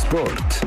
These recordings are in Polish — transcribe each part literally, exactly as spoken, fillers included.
Sport.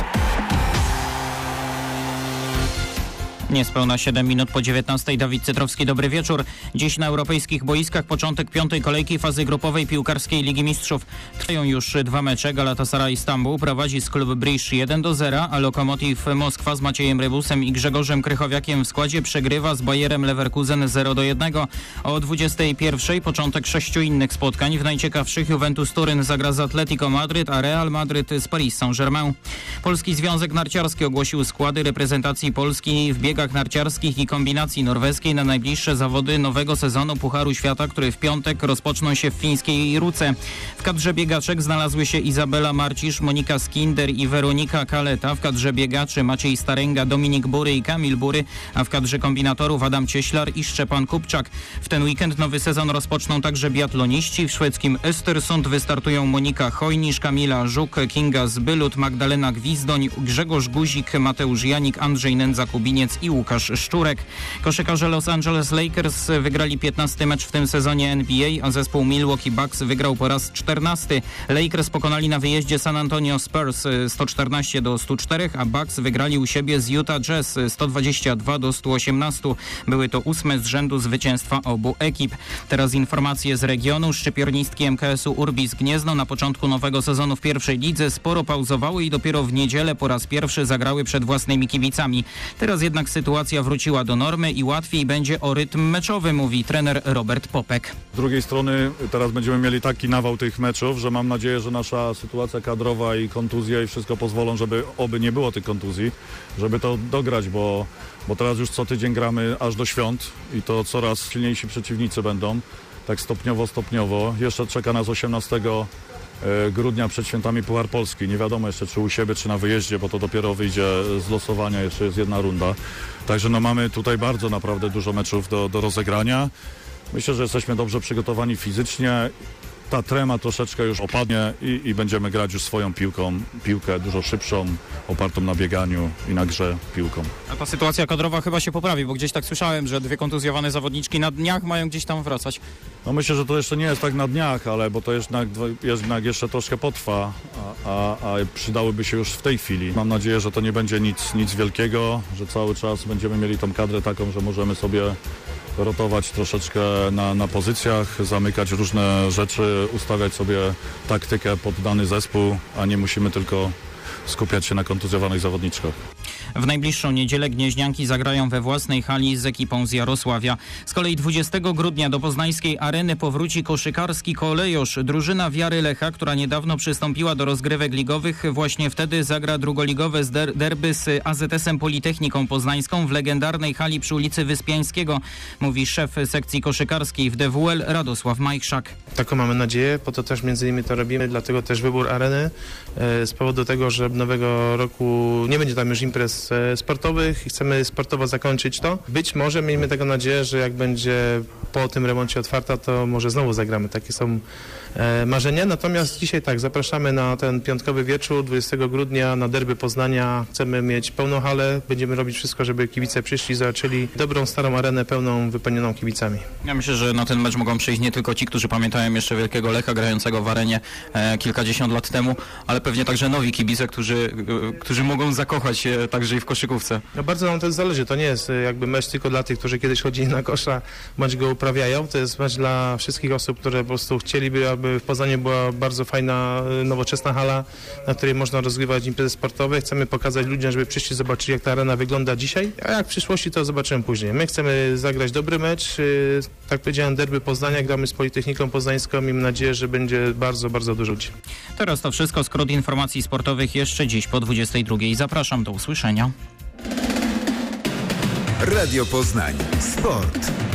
Niespełna siedem minut po dziewiętnastej. Dawid Cytrowski, dobry wieczór. Dziś na europejskich boiskach początek piątej kolejki fazy grupowej piłkarskiej Ligi Mistrzów. Trwają już dwa mecze. Galatasaray Stambuł prowadzi z Klub Brugge jeden do zera, a Lokomotiv Moskwa z Maciejem Rybusem i Grzegorzem Krychowiakiem w składzie przegrywa z Bayerem Leverkusen zero do jednego. O dwudziestej pierwszej początek sześciu innych spotkań. W najciekawszych Juventus Turyn zagra z Atletico Madryt, a Real Madryt z Paris Saint-Germain. Polski Związek Narciarski ogłosił składy reprezentacji Polski w biegach narciarskich i kombinacji norweskiej na najbliższe zawody nowego sezonu Pucharu Świata, który w piątek rozpoczną się w fińskiej Ruce. W kadrze biegaczek znalazły się Izabela Marcisz, Monika Skinder i Weronika Kaleta. W kadrze biegaczy Maciej Starenga, Dominik Bury i Kamil Bury, a w kadrze kombinatorów Adam Cieślar i Szczepan Kupczak. W ten weekend nowy sezon rozpoczną także biatloniści. W szwedzkim Östersund wystartują Monika Hojnisz, Kamila Żuk, Kinga Zbylut, Magdalena Gwizdoń, Grzegorz Guzik, Mateusz Janik, Andrzej Nędza-Kubiniec i Łukasz Szczurek. Koszykarze Los Angeles Lakers wygrali piętnasty mecz w tym sezonie N B A, a zespół Milwaukee Bucks wygrał po raz czternasty. Lakers pokonali na wyjeździe San Antonio Spurs sto czternaście do stu czterech, a Bucks wygrali u siebie z Utah Jazz sto dwadzieścia dwa do stu osiemnastu. Były to ósme z rzędu zwycięstwa obu ekip. Teraz informacje z regionu. Szczypiornistki M K S-u Urbis Gniezno na początku nowego sezonu w pierwszej lidze sporo pauzowały i dopiero w niedzielę po raz pierwszy zagrały przed własnymi kibicami. Teraz jednak sytuacja wróciła do normy i łatwiej będzie o rytm meczowy, mówi trener Robert Popek. Z drugiej strony teraz będziemy mieli taki nawał tych meczów, że mam nadzieję, że nasza sytuacja kadrowa i kontuzje i wszystko pozwolą, żeby oby nie było tych kontuzji, żeby to dograć, bo, bo teraz już co tydzień gramy aż do świąt i to coraz silniejsi przeciwnicy będą, tak stopniowo, stopniowo. Jeszcze czeka nas osiemnastego grudnia przed świętami Puchar Polski. Nie wiadomo jeszcze, czy u siebie, czy na wyjeździe, bo to dopiero wyjdzie z losowania, jeszcze jest jedna runda. Także no mamy tutaj bardzo naprawdę dużo meczów do, do rozegrania. Myślę, że jesteśmy dobrze przygotowani fizycznie. Ta trema troszeczkę już opadnie i, i będziemy grać już swoją piłką, piłkę dużo szybszą, opartą na bieganiu i na grze piłką. A ta sytuacja kadrowa chyba się poprawi, bo gdzieś tak słyszałem, że dwie kontuzjowane zawodniczki na dniach mają gdzieś tam wracać. No myślę, że to jeszcze nie jest tak na dniach, ale bo to jednak, jednak jeszcze troszkę potrwa, a, a, a przydałyby się już w tej chwili. Mam nadzieję, że to nie będzie nic, nic wielkiego, że cały czas będziemy mieli tą kadrę taką, że możemy sobie rotować troszeczkę na, na pozycjach, zamykać różne rzeczy, ustawiać sobie taktykę pod dany zespół, a nie musimy tylko skupiać się na kontuzjowanych zawodniczkach. W najbliższą niedzielę gnieźnianki zagrają we własnej hali z ekipą z Jarosławia. Z kolei dwudziestego grudnia do poznańskiej areny powróci koszykarski kolejosz. Drużyna Wiary Lecha, która niedawno przystąpiła do rozgrywek ligowych, właśnie wtedy zagra drugoligowe der- derby z A Z S-em Politechniką Poznańską w legendarnej hali przy ulicy Wyspiańskiego, mówi szef sekcji koszykarskiej w D W L Radosław Majchrzak. Taką mamy nadzieję, po to też między innymi to robimy, dlatego też wybór areny e, z powodu tego, że nowego roku nie będzie tam już imprez e, sportowych i chcemy sportowo zakończyć to. Być może, miejmy tego nadzieję, że jak będzie po tym remoncie otwarta, to może znowu zagramy. Takie są e, marzenia. Natomiast dzisiaj tak, zapraszamy na ten piątkowy wieczór, dwudziestego grudnia na derby Poznania. Chcemy mieć pełną halę, będziemy robić wszystko, żeby kibice przyszli, zobaczyli dobrą, starą arenę pełną, wypełnioną kibicami. Ja myślę, że na ten mecz mogą przyjść nie tylko ci, którzy pamiętają jeszcze wielkiego Lecha grającego w arenie e, kilkadziesiąt lat temu, ale pewnie także nowi kibice, którzy, e, którzy mogą zakochać się także i w koszykówce. No bardzo nam to zależy. To nie jest jakby mecz tylko dla tych, którzy kiedyś chodzili na kosza, bądź go uprawiają. To jest mecz dla wszystkich osób, które po prostu chcieliby, aby w Poznaniu była bardzo fajna, nowoczesna hala, na której można rozgrywać imprezy sportowe. Chcemy pokazać ludziom, żeby przyszli, zobaczyli, jak ta arena wygląda dzisiaj, a jak w przyszłości, to zobaczymy później. My chcemy zagrać dobry mecz. Tak powiedziałem, derby Poznania, gramy z Politechniką Poznańską. Miejmy nadzieję, że będzie bardzo, bardzo dużo ludzi. Teraz to wszystko. Skrót informacji sportowych jeszcze dziś po dwudziestej drugiej. Zapraszam, do usłyszenia. Radio Poznań. Sport.